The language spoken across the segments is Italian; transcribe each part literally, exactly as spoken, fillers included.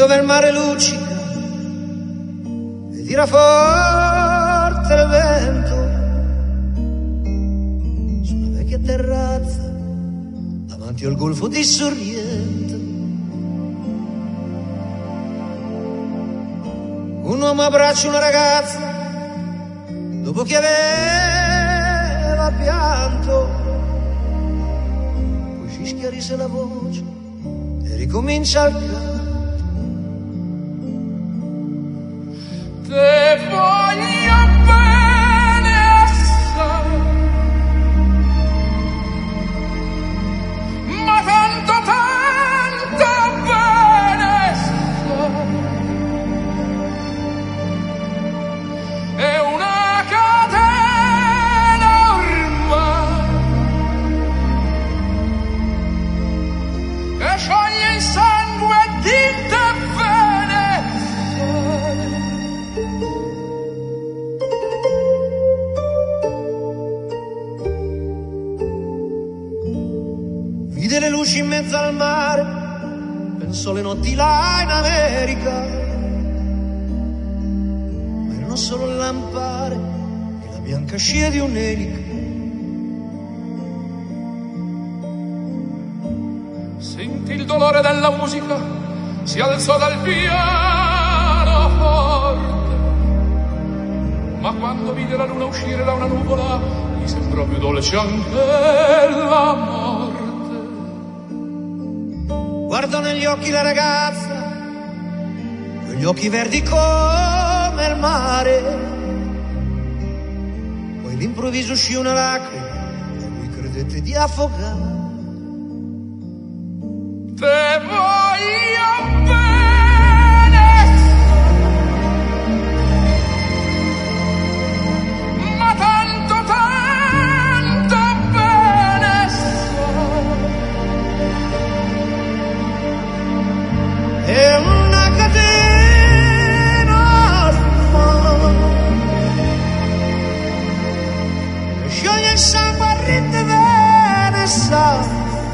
dove il mare luccica e tira forte il vento, sulla vecchia terrazza davanti al golfo di Sorrento. Un uomo abbraccia una ragazza dopo che aveva pianto, poi si schiarisce la voce e ricomincia il canto. Te voglio bene assai, ma tanto tanto bene assai. È una catena ormai che scioglie il sangue di te bene assai. Vide le luci in mezzo al mare, pensò le notti là in America, ma erano solo le lampare e la bianca scia di un'elica. Sentì il dolore della musica, si alzò dal pianoforte, ma quando vide la luna uscire da una nuvola, gli sembrò più dolce anche la morte. Guardò negli occhi la ragazza, quegli occhi verdi come il mare, poi all'improvviso uscì una lacrima e lui credette di affogare. Te voglio bene, ma tanto tanto bene È una catena ormai che scioglie il sangue a rinde bene sa.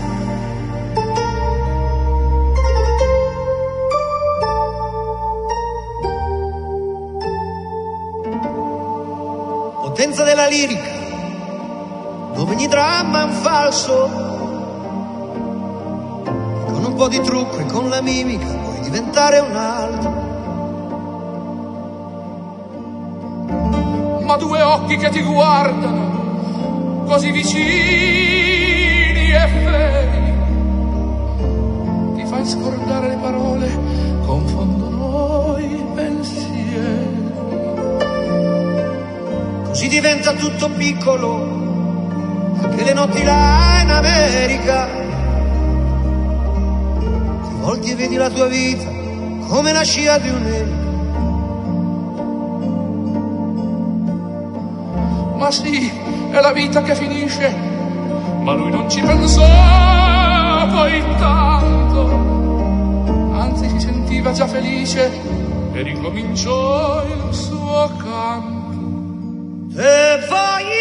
Potenza della lirica, dove ogni dramma è un falso, e con un po' di trucco e con la mimica puoi diventare un altro. ma due occhi che ti guardano così vicini e feri, ti fai scordare le parole, confondono i pensieri. Così diventa tutto piccolo, anche le notti là in America. Ti volti e vedi la tua vita come la scia di un'elica. Ma sì, è la vita che finisce, ma lui non ci pensò poi tanto, anzi si sentiva già felice e ricominciò il suo canto. E poi